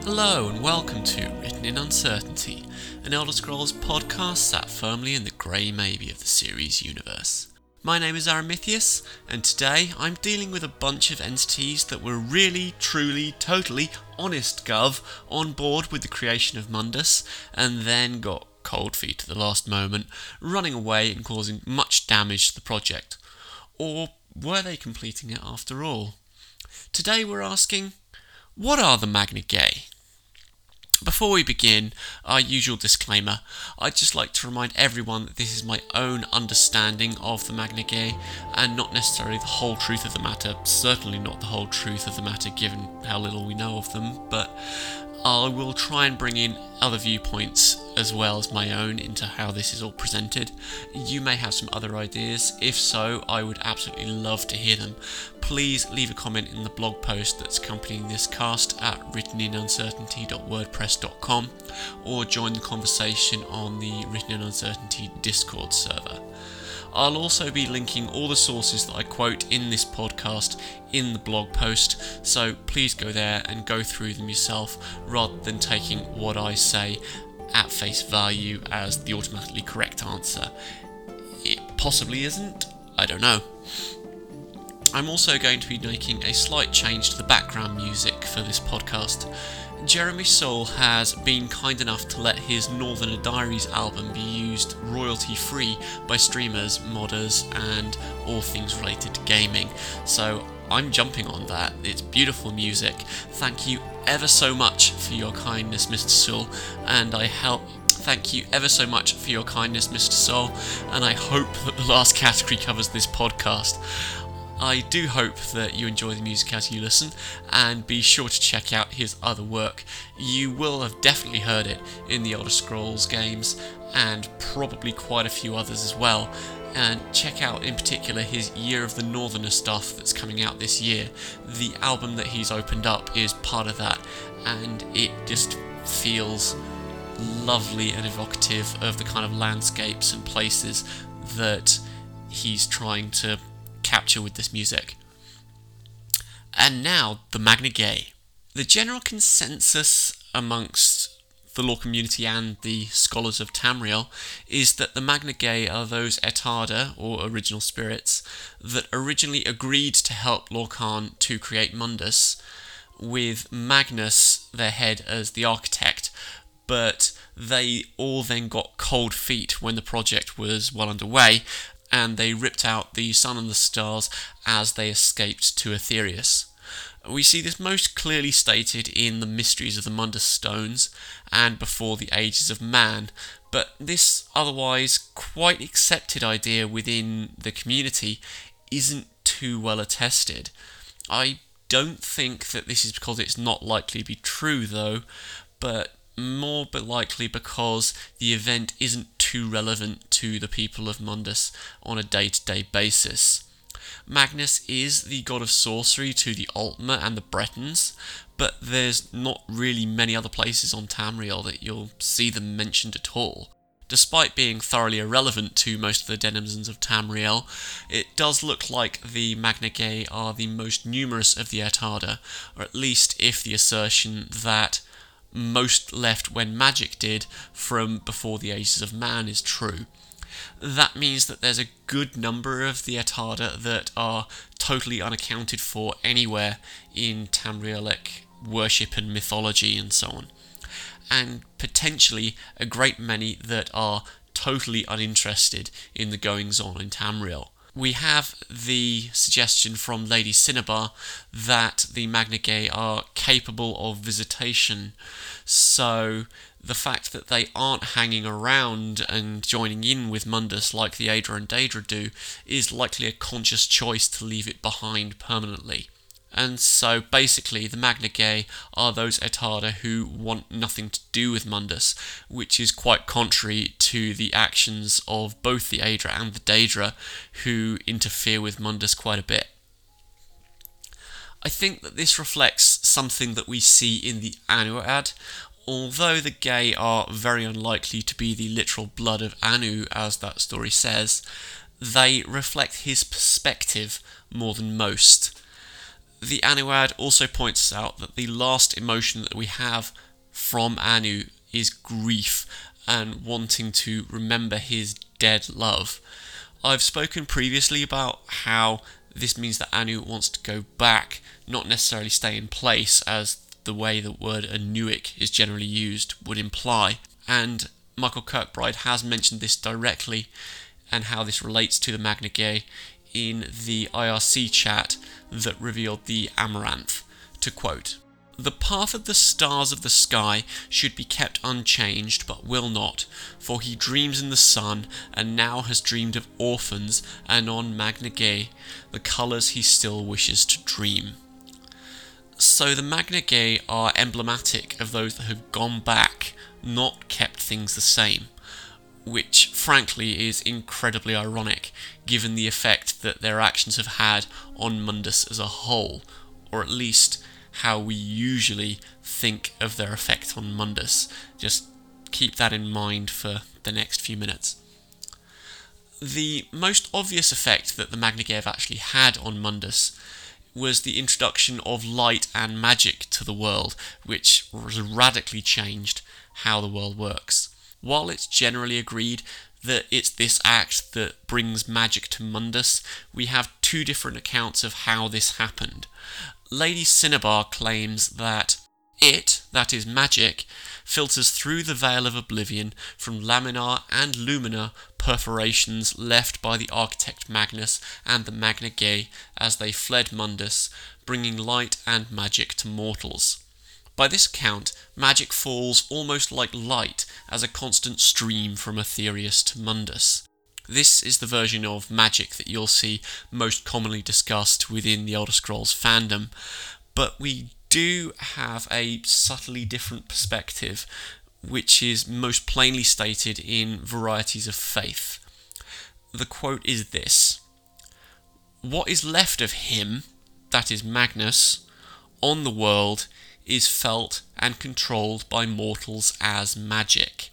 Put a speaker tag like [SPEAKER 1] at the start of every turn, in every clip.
[SPEAKER 1] Hello and welcome to Written in Uncertainty, an Elder Scrolls podcast sat firmly in the grey maybe of the series universe. My name is Aramithius, and today I'm dealing with a bunch of entities that were really, truly, totally, honest gov on board with the creation of Mundus, and then got cold feet at the last moment, running away and causing much damage to the project. Or were they completing it after all? Today we're asking, what are the Magna Gae? Before we begin, our usual disclaimer, I'd just like to remind everyone that this is my own understanding of the Magna Gae, and not necessarily the whole truth of the matter, certainly not the whole truth of the matter given how little we know of them, but I will try and bring in other viewpoints as well as my own into how this is all presented. You may have some other ideas. If so, I would absolutely love to hear them. Please leave a comment in the blog post that's accompanying this cast at writteninuncertainty.wordpress.com or join the conversation on the Written in Uncertainty Discord server. I'll also be linking all the sources that I quote in this podcast in the blog post, so please go there and go through them yourself rather than taking what I say at face value as the automatically correct answer. It possibly isn't, I don't know. I'm also going to be making a slight change to the background music for this podcast. Jeremy Soule has been kind enough to let his Northerner Diaries album be used royalty-free by streamers, modders, and all things related to gaming. So I'm jumping on that. It's beautiful music. Thank you ever so much for your kindness, Mr. Soule, and Thank you ever so much for your kindness, Mr. Soule, and I hope that the last category covers this podcast. I do hope that you enjoy the music as you listen, and be sure to check out his other work. You will have definitely heard it in the Elder Scrolls games, and probably quite a few others as well. And check out in particular his Year of the Northerner stuff that's coming out this year. The album that he's opened up is part of that, and it just feels lovely and evocative of the kind of landscapes and places that he's trying to capture with this music. And now, the Magna Gae. The general consensus amongst the lore community and the scholars of Tamriel is that the Magna Gae are those Ettarda, or original spirits, that originally agreed to help Lorkhan to create Mundus, with Magnus, their head, as the architect, but they all then got cold feet when the project was well underway, and they ripped out the sun and the stars as they escaped to Aetherius. We see this most clearly stated in the Mysteries of the Mundus Stones and Before the Ages of Man, but this otherwise quite accepted idea within the community isn't too well attested. I don't think that this is because it's not likely to be true though, but likely because the event isn't too relevant to the people of Mundus on a day-to-day basis. Magnus is the god of sorcery to the Altmer and the Bretons, but there's not really many other places on Tamriel that you'll see them mentioned at all. Despite being thoroughly irrelevant to most of the denizens of Tamriel, it does look like the Magna Gae are the most numerous of the Ettarda, or at least if the assertion that most left when magic did from Before the Ages of Man is true. That means that there's a good number of the Ettarda that are totally unaccounted for anywhere in Tamrielic worship and mythology and so on, and potentially a great many that are totally uninterested in the goings-on in Tamriel. We have the suggestion from Lady Cinnabar that the Magna Gae are capable of visitation, so the fact that they aren't hanging around and joining in with Mundus like the Aedra and Daedra do is likely a conscious choice to leave it behind permanently. And so basically the Magna Gae are those Ettarda who want nothing to do with Mundus, which is quite contrary to the actions of both the Aedra and the Daedra, who interfere with Mundus quite a bit. I think that this reflects something that we see in the Anuad. Although the Gae are very unlikely to be the literal blood of Anu, as that story says, they reflect his perspective more than most. The Anuad also points out that the last emotion that we have from Anu is grief and wanting to remember his dead love. I've spoken previously about how this means that Anu wants to go back, not necessarily stay in place, as the way the word Anuic is generally used would imply. And Michael Kirkbride has mentioned this directly and how this relates to the Magna Ge in the IRC chat that revealed the Amaranth. To quote, "The path of the stars of the sky should be kept unchanged, but will not, for he dreams in the sun, and now has dreamed of orphans, and on Magna Ge, the colours he still wishes to dream." So the Magna Ge are emblematic of those that have gone back, not kept things the same, which frankly is incredibly ironic given the effect that their actions have had on Mundus as a whole, or at least how we usually think of their effect on Mundus. Just keep that in mind for the next few minutes. The most obvious effect that the Magna Ge have actually had on Mundus was the introduction of light and magic to the world, which radically changed how the world works. While it's generally agreed that it's this act that brings magic to Mundus, we have two different accounts of how this happened. Lady Cinnabar claims that it, that is magic, filters through the Veil of Oblivion from laminar and luminar perforations left by the architect Magnus and the Magna Ge as they fled Mundus, bringing light and magic to mortals. By this account, magic falls almost like light as a constant stream from Aetherius to Mundus. This is the version of magic that you'll see most commonly discussed within the Elder Scrolls fandom, but we do have a subtly different perspective, which is most plainly stated in Varieties of Faith. The quote is this: "What is left of him, that is Magnus, on the world is felt and controlled by mortals as magic."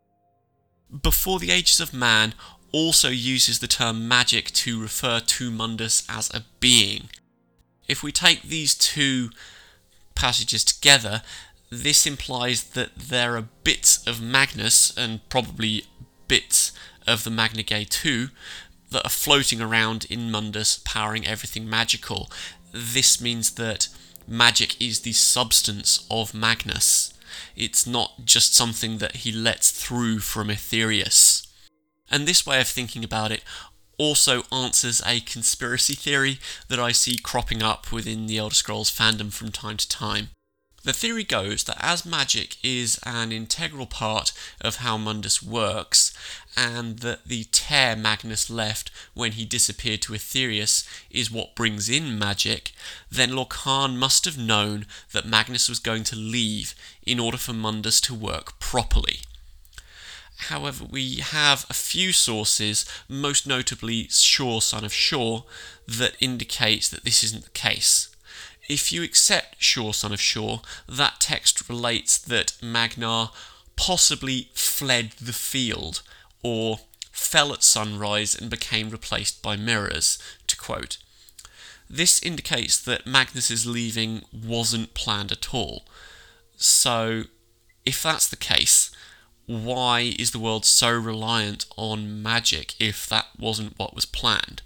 [SPEAKER 1] Before the Ages of Man also uses the term magic to refer to Mundus as a being. If we take these two passages together, this implies that there are bits of Magnus, and probably bits of the Magna Ge too, that are floating around in Mundus, powering everything magical. This means that magic is the substance of Magnus. It's not just something that he lets through from Aetherius. And this way of thinking about it also answers a conspiracy theory that I see cropping up within the Elder Scrolls fandom from time to time. The theory goes that as magic is an integral part of how Mundus works, and that the tear Magnus left when he disappeared to Aetherius is what brings in magic, then Lorkhan must have known that Magnus was going to leave in order for Mundus to work properly. However, we have a few sources, most notably Shor, son of Shor, that indicates that this isn't the case. If you accept Shor, son of Shor, that text relates that Magnar possibly fled the field, or fell at sunrise and became replaced by mirrors, to quote. This indicates that Magnus's leaving wasn't planned at all. So, if that's the case, why is the world so reliant on magic if that wasn't what was planned?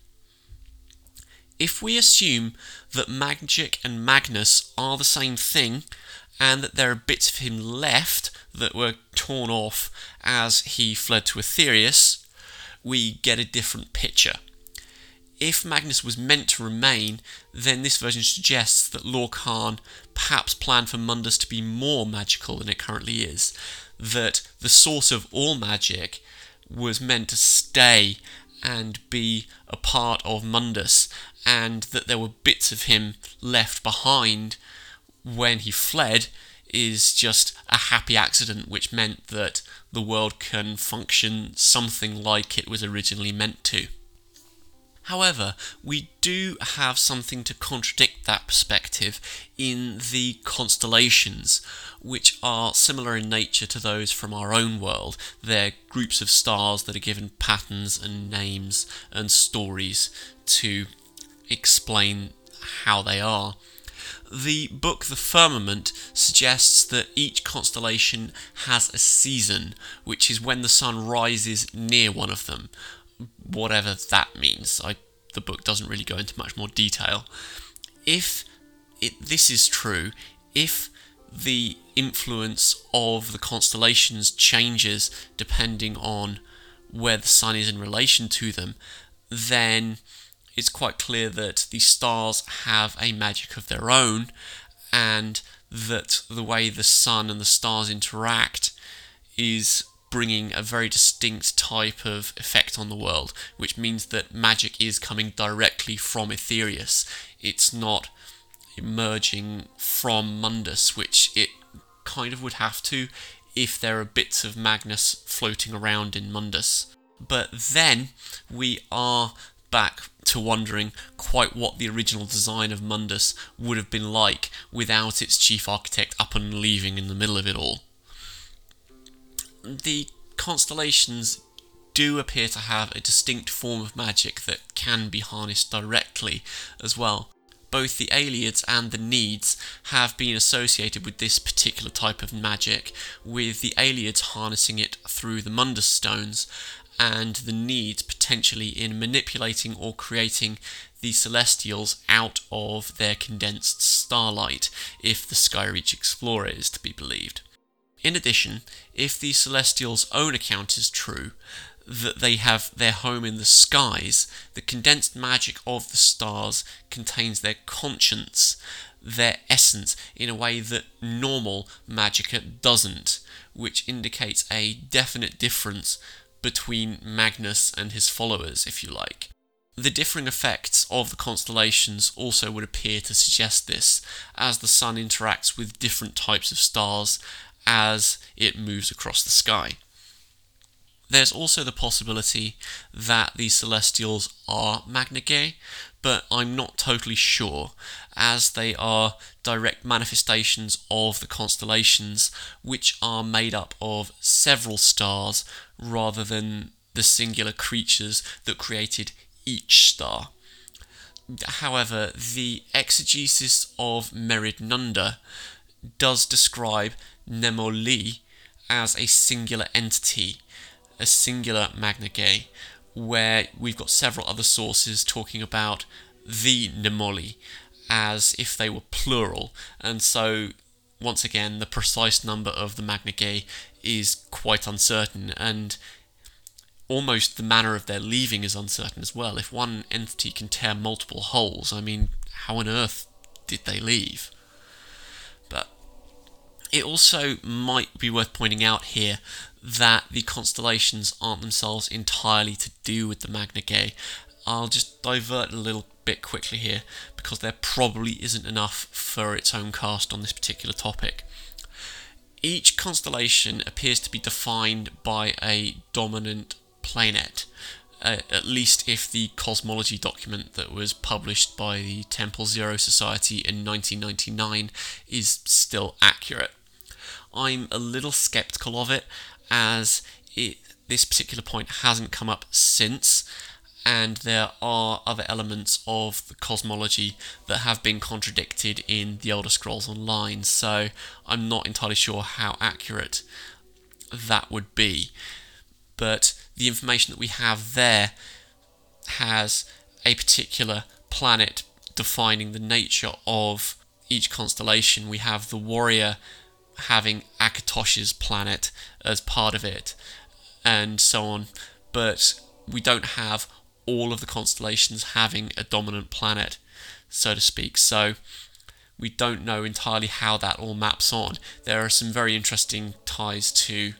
[SPEAKER 1] If we assume that magic and Magnus are the same thing, and that there are bits of him left that were torn off as he fled to Aetherius, we get a different picture. If Magnus was meant to remain, then this version suggests that Lorkhan perhaps planned for Mundus to be more magical than it currently is, that the source of all magic was meant to stay and be a part of Mundus, and that there were bits of him left behind when he fled is just a happy accident which meant that the world can function something like it was originally meant to. However, we do have something to contradict that perspective in the constellations, which are similar in nature to those from our own world. They're groups of stars that are given patterns and names and stories to explain how they are. The book The Firmament suggests that each constellation has a season, which is when the sun rises near one of them, whatever that means. The book doesn't really go into much more detail. If this is true, if the influence of the constellations changes depending on where the sun is in relation to them, then it's quite clear that the stars have a magic of their own, and that the way the sun and the stars interact is bringing a very distinct type of effect on the world, which means that magic is coming directly from Aetherius. It's not emerging from Mundus, which it kind of would have to if there are bits of Magnus floating around in Mundus. But then we are back to wondering quite what the original design of Mundus would have been like without its chief architect up and leaving in the middle of it all. The constellations do appear to have a distinct form of magic that can be harnessed directly as well. Both the Ayleids and the Needs have been associated with this particular type of magic, with the Ayleids harnessing it through the Mundus stones, and the Needs potentially in manipulating or creating the Celestials out of their condensed starlight, if the Skyreach Explorer is to be believed. In addition, if the Celestials' own account is true, that they have their home in the skies, the condensed magic of the stars contains their conscience, their essence, in a way that normal Magicka doesn't, which indicates a definite difference between Magnus and his followers, if you like. The differing effects of the constellations also would appear to suggest this, as the sun interacts with different types of stars as it moves across the sky. There's also the possibility that the Celestials are Magna-Ge, but I'm not totally sure, as they are direct manifestations of the constellations, which are made up of several stars rather than the singular creatures that created each star. However, the exegesis of Merid-Nunda does describe Nemoli as a singular entity, a singular Magna-Ge, where we've got several other sources talking about the Nemoli as if they were plural, and so once again the precise number of the Magna-Ge is quite uncertain, and almost the manner of their leaving is uncertain as well. If one entity can tear multiple holes, I mean, how on earth did they leave? But it also might be worth pointing out here that the constellations aren't themselves entirely to do with the Magna-Ge. I'll just divert a little bit quickly here, because there probably isn't enough for its own cast on this particular topic. Each constellation appears to be defined by a dominant planet, at least if the cosmology document that was published by the Temple Zero Society in 1999 is still accurate. I'm a little sceptical of it, as this particular point hasn't come up since, and there are other elements of the cosmology that have been contradicted in the Elder Scrolls Online, so I'm not entirely sure how accurate that would be. But the information that we have there has a particular planet defining the nature of each constellation. We have the warrior having Akatosh's planet as part of it, and so on, but we don't have all of the constellations having a dominant planet, so to speak, so we don't know entirely how that all maps on. There are some very interesting ties to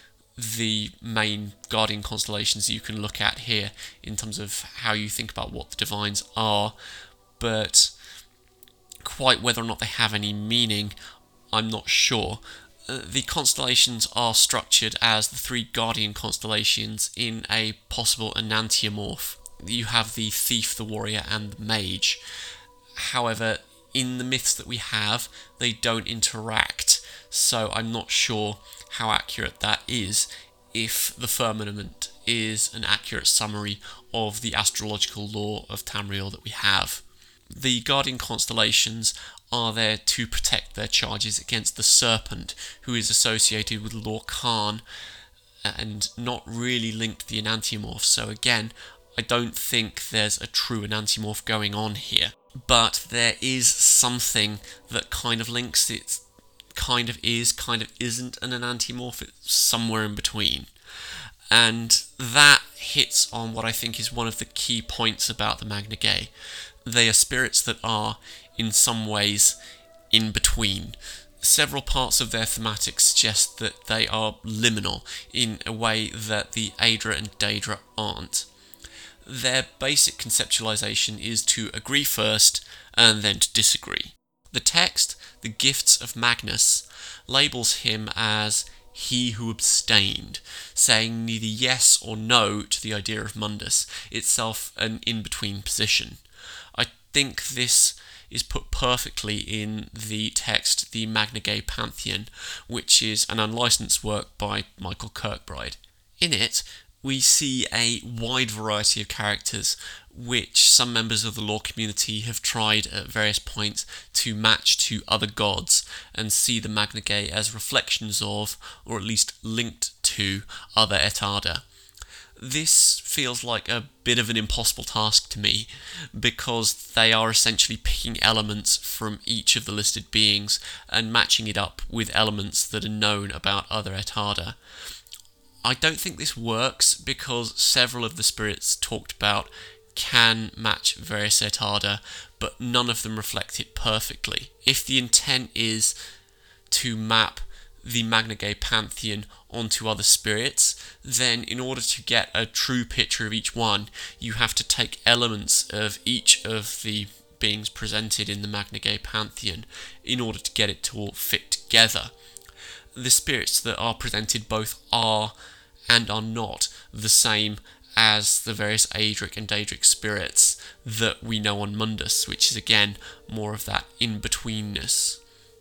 [SPEAKER 1] the main Guardian constellations you can look at here in terms of how you think about what the Divines are, but quite whether or not they have any meaning, I'm not sure. The constellations are structured as the three Guardian constellations in a possible enantiomorph. You have the Thief, the Warrior, and the Mage. However, in the myths that we have, they don't interact, so I'm not sure how accurate that is, if the Firmament is an accurate summary of the astrological lore of Tamriel that we have. The Guardian Constellations are there to protect their charges against the Serpent, who is associated with Lorcan and not really linked to the Enantiomorph. So again, I don't think there's a true Enantiomorph going on here. But there is something that kind of links it. Kind of is, kind of isn't an Enantiomorph. It's somewhere in between. And that hits on what I think is one of the key points about the Magna Gei. They are spirits that are, in some ways, in between. Several parts of their thematic suggest that they are liminal in a way that the Aedra and Daedra aren't. Their basic conceptualization is to agree first and then to disagree. The text, The Gifts of Magnus, labels him as he who abstained, saying neither yes or no to the idea of Mundus, itself an in-between position. I think this is put perfectly in the text The Magna Gei Pantheon, which is an unlicensed work by Michael Kirkbride. In it, we see a wide variety of characters which some members of the lore community have tried at various points to match to other gods and see the Magna Gei as reflections of, or at least linked to, other Et'Ada. This feels like a bit of an impossible task to me, because they are essentially picking elements from each of the listed beings and matching it up with elements that are known about other Et'Ada. I don't think this works because several of the spirits talked about can match various Et'Ada, but none of them reflect it perfectly. If the intent is to map the Magna Gei Pantheon onto other spirits, then in order to get a true picture of each one, you have to take elements of each of the beings presented in the Magna Gei Pantheon in order to get it to all fit together. The spirits that are presented both are and are not the same as the various Aedric and Daedric spirits that we know on Mundus, which is again more of that in-betweenness.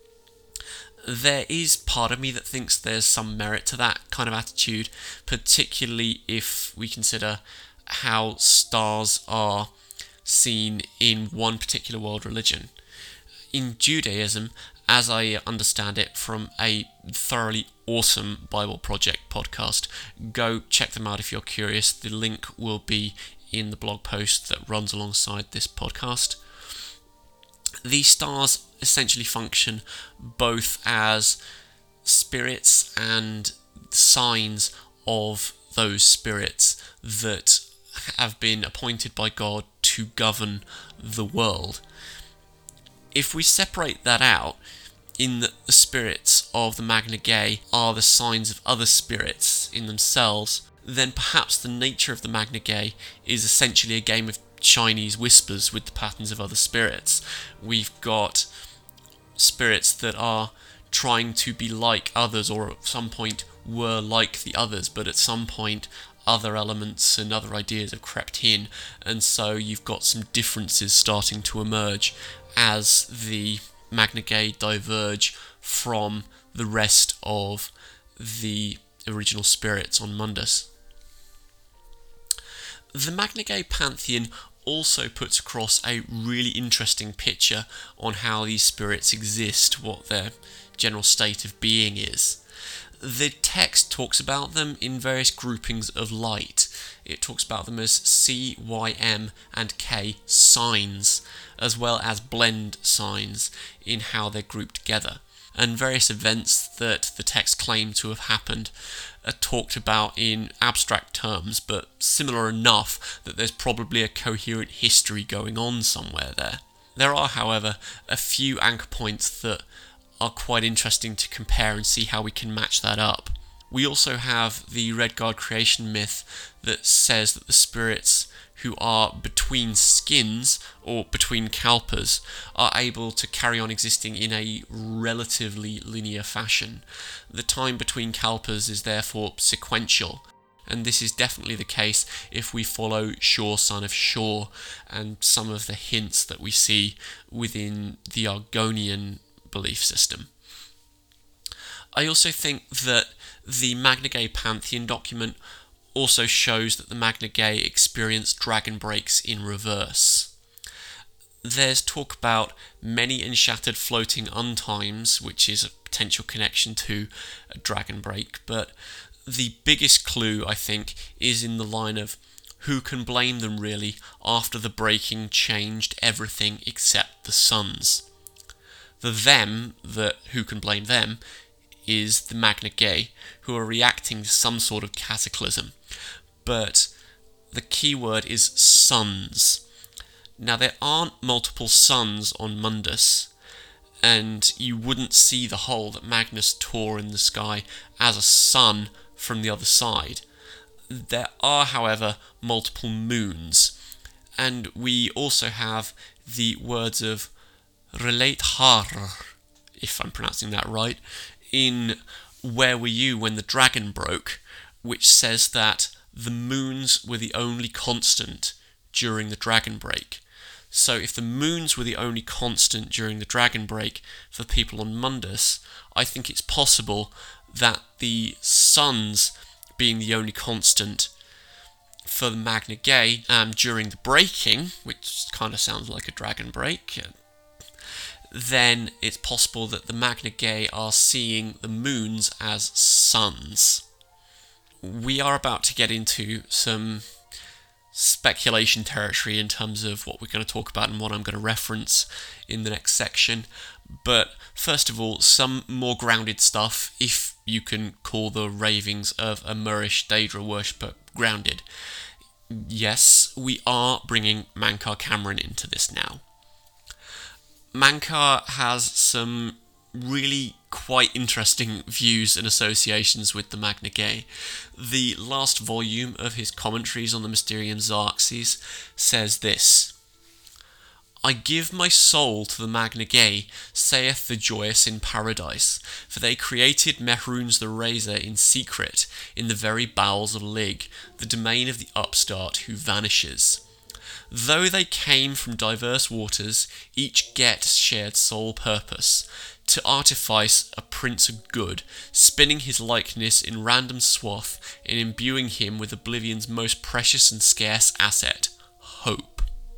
[SPEAKER 1] There is part of me that thinks there's some merit to that kind of attitude, particularly if we consider how stars are seen in one particular world religion. In Judaism, as I understand it from a thoroughly awesome Bible Project podcast, go check them out if you're curious. The link will be in the blog post that runs alongside this podcast. These stars essentially function both as spirits and signs of those spirits that have been appointed by God to govern the world. If we separate that out, in that the spirits of the Magna Gei are the signs of other spirits in themselves, then perhaps the nature of the Magna Gei is essentially a game of Chinese whispers with the patterns of other spirits. We've got spirits that are trying to be like others, or at some point were like the others, but at some point other elements and other ideas have crept in, and so you've got some differences starting to emerge as the Magna Gei diverge from the rest of the original spirits on Mundus. The Magna Gei Pantheon also puts across a really interesting picture on how these spirits exist, what their general state of being is. The text talks about them in various groupings of light. It talks about them as C, Y, M, and K signs, as well as blend signs in how they're grouped together. And various events that the text claim to have happened are talked about in abstract terms, but similar enough that there's probably a coherent history going on somewhere there. There are, however, a few anchor points that are quite interesting to compare and see how we can match that up. We also have the Redguard creation myth that says that the spirits who are between skins, or between kalpas, are able to carry on existing in a relatively linear fashion. The time between kalpas is therefore sequential, and this is definitely the case if we follow Shor, son of Shor, and some of the hints that we see within the Argonian belief system. I also think that the Magna Gei Pantheon document also shows that the Magna Gei experience dragon breaks in reverse. There's talk about many and shattered floating untimes, which is a potential connection to a dragon break, but the biggest clue, I think, is in the line of who can blame them really after the breaking changed everything except the suns. The them, that who can blame them, is the Magna Ge, who are reacting to some sort of cataclysm. But the key word is suns. Now, there aren't multiple suns on Mundus, and you wouldn't see the hole that Magnus tore in the sky as a sun from the other side. There are, however, multiple moons, and we also have the words of Relate Har, if I'm pronouncing that right, in Where Were You When the Dragon Broke, which says that the moons were the only constant during the dragon break. So if the moons were the only constant during the dragon break for people on Mundus, I think it's possible that the suns being the only constant for the Magna Ge during the breaking, which kind of sounds like a dragon break, then it's possible that the Magna Ge are seeing the moons as suns. We are about to get into some speculation territory in terms of what we're going to talk about and what I'm going to reference in the next section. But first of all, some more grounded stuff, if you can call the ravings of a Murish Daedra worshipper grounded. Yes, we are bringing Mankar Camoran into this now. Mankar has some really quite interesting views and associations with the Magna Ge. The last volume of his commentaries on the Mysterium Xerxes says this: I give my soul to the Magna Ge, saith the joyous in paradise, for they created Mehrunes the Razor in secret, in the very bowels of Lig, the domain of the upstart who vanishes. Though they came from diverse waters, each Get shared sole purpose, to artifice a prince of good, spinning his likeness in random swath, and imbuing him with oblivion's most precious and scarce asset, hope.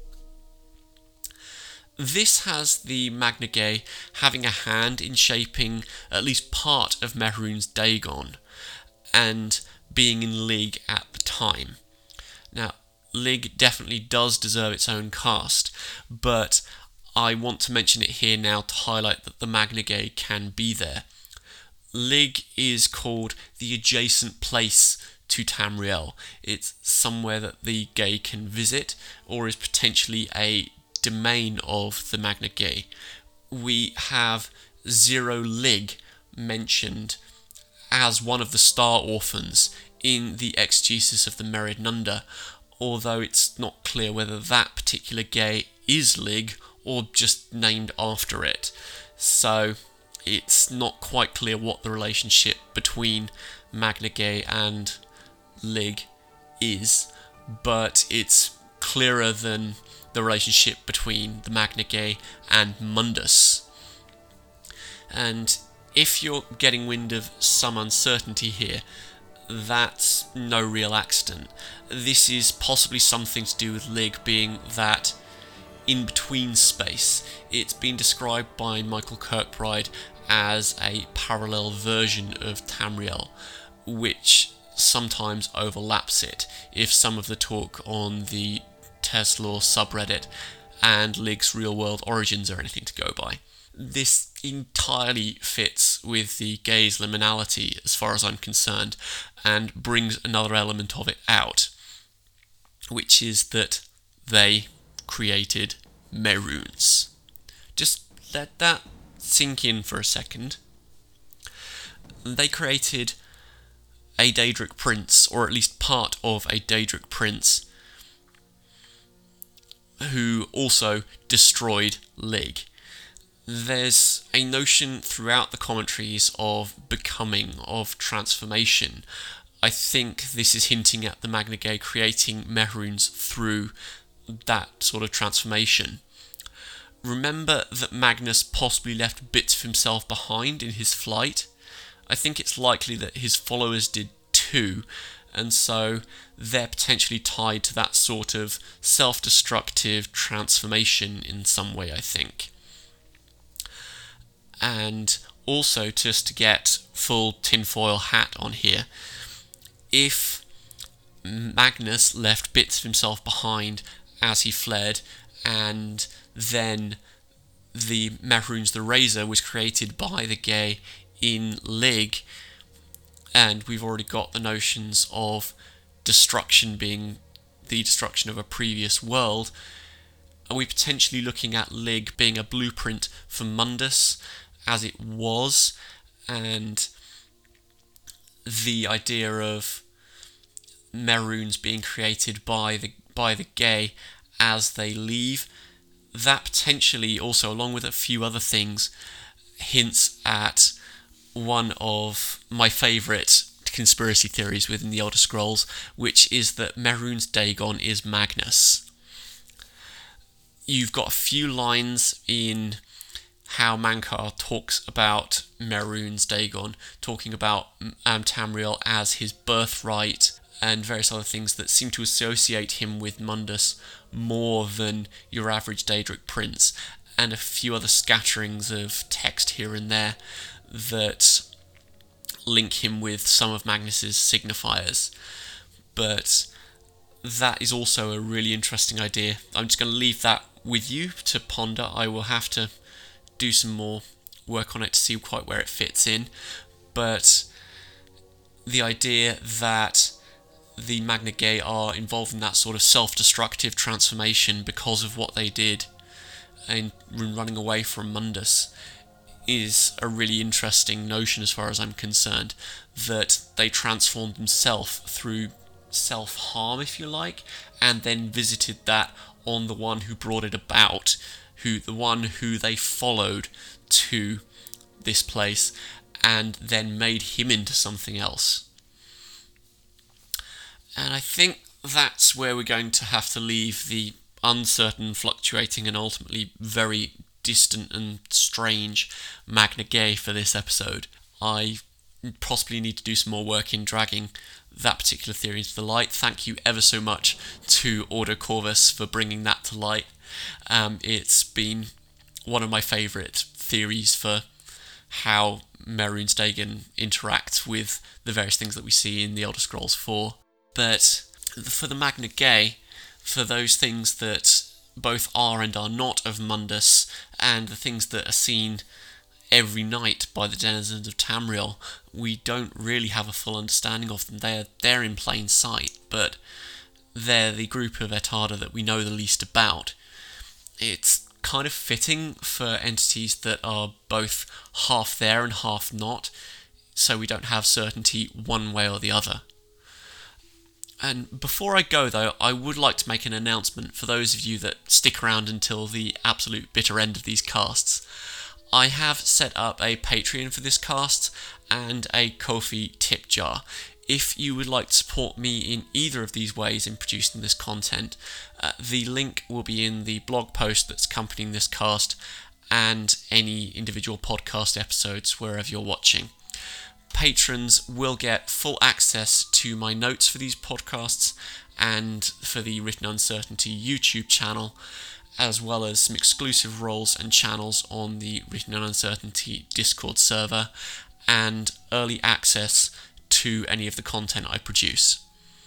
[SPEAKER 1] This has the Magna Ge having a hand in shaping at least part of Mehrunes Dagon, and being in Lig at the time. Now, Lig definitely does deserve its own cast, but I want to mention it here now to highlight that the Magna Ge can be there. Lig is called the adjacent place to Tamriel. It's somewhere that the Ge can visit, or is potentially a domain of the Magna Ge. We have Zero Lig mentioned as one of the Star Orphans in the exegesis of the Meridnunda, although it's not clear whether that particular Ge is Lig or just named after it. So it's not quite clear what the relationship between Magna Ge and Lig is, but it's clearer than the relationship between the Magna Ge and Mundus. And if you're getting wind of some uncertainty here, that's no real accident. This is possibly something to do with Lig being that in-between space. It's been described by Michael Kirkbride as a parallel version of Tamriel, which sometimes overlaps it, if some of the talk on the Tesla subreddit and Lig's real-world origins are anything to go by. This entirely fits with the Ge's liminality as far as I'm concerned, and brings another element of it out, which is that they created Mehrunes. Just let that sink in for a second. They created a Daedric prince, or at least part of a Daedric prince, who also destroyed Lig. There's a notion throughout the commentaries of becoming, of transformation. I think this is hinting at the Magna Ge creating Mehrunes through that sort of transformation. Remember that Magnus possibly left bits of himself behind in his flight. I think it's likely that his followers did too, and so they're potentially tied to that sort of self-destructive transformation in some way, I think. And also, just to get full tinfoil hat on here, if Magnus left bits of himself behind as he fled, and then the Mehrunes the Razor was created by the Gay in Lig, and we've already got the notions of destruction being the destruction of a previous world, are we potentially looking at Lig being a blueprint for Mundus as it was, and the idea of Mehrunes being created by the Gay as they leave? That potentially also, along with a few other things, hints at one of my favourite conspiracy theories within the Elder Scrolls, which is that Mehrunes Dagon is Magnus. You've got a few lines in how Mankar talks about Mehrunes Dagon, talking about Tamriel as his birthright, and various other things that seem to associate him with Mundus more than your average Daedric prince, and a few other scatterings of text here and there that link him with some of Magnus's signifiers. But that is also a really interesting idea. I'm just going to leave that with you to ponder. I will have to do some more work on it to see quite where it fits in, but the idea that the Magna Gay are involved in that sort of self-destructive transformation because of what they did in running away from Mundus is a really interesting notion as far as I'm concerned, that they transformed themselves through self-harm, if you like, and then visited that on the one who brought it about, the one who they followed to this place, and then made him into something else. And I think that's where we're going to have to leave the uncertain, fluctuating, and ultimately very distant and strange Magna Gay for this episode. I possibly need to do some more work in dragging that particular theory into the light. Thank you ever so much to Ordo Corvus for bringing that to light. It's been one of my favourite theories for how Mehrunes Dagon interact with the various things that we see in the Elder Scrolls 4. But for the Magna Gay, for those things that both are and are not of Mundus, and the things that are seen every night by the denizens of Tamriel, we don't really have a full understanding of them. They're in plain sight, but they're the group of Ettarda that we know the least about. It's kind of fitting for entities that are both half there and half not, so we don't have certainty one way or the other. And before I go, though, I would like to make an announcement for those of you that stick around until the absolute bitter end of these casts. I have set up a Patreon for this cast and a Ko-fi tip jar. If you would like to support me in either of these ways in producing this content, the link will be in the blog post that's accompanying this cast and any individual podcast episodes wherever you're watching. Patrons will get full access to my notes for these podcasts and for the Written Uncertainty YouTube channel, as well as some exclusive roles and channels on the Written Uncertainty Discord server, and early access to any of the content I produce.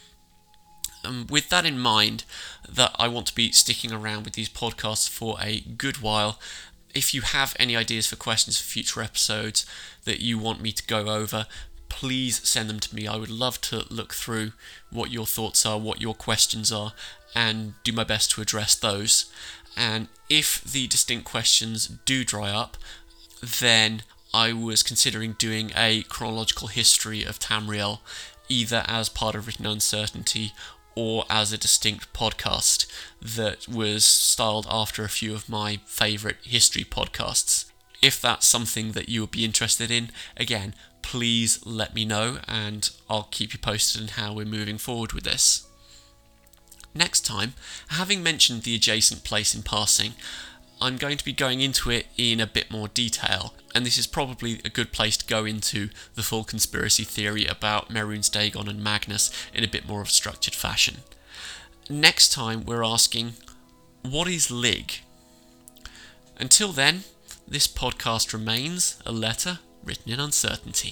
[SPEAKER 1] With that in mind, that I want to be sticking around with these podcasts for a good while, if you have any ideas for questions for future episodes that you want me to go over, please send them to me. I would love to look through what your thoughts are, what your questions are, and do my best to address those. And if the distinct questions do dry up, then I was considering doing a chronological history of Tamriel, either as part of Written Uncertainty or as a distinct podcast that was styled after a few of my favourite history podcasts. If that's something that you would be interested in, again, please let me know and I'll keep you posted on how we're moving forward with this. Next time, having mentioned the adjacent place in passing, I'm going to be going into it in a bit more detail, and this is probably a good place to go into the full conspiracy theory about Mehrunes Dagon and Magnus in a bit more of a structured fashion. Next time we're asking, what is Lig? Until then, this podcast remains a letter written in uncertainty.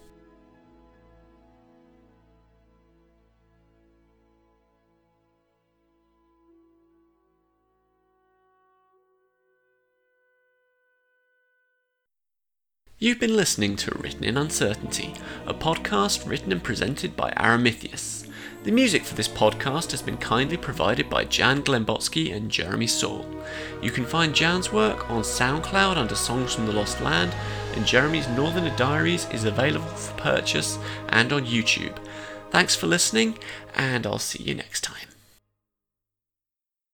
[SPEAKER 1] You've been listening to Written in Uncertainty, a podcast written and presented by Aramithius. The music for this podcast has been kindly provided by Jan Glembotsky and Jeremy Saul. You can find Jan's work on SoundCloud under Songs from the Lost Land, and Jeremy's Northerner Diaries is available for purchase and on YouTube. Thanks for listening, and I'll see you next time.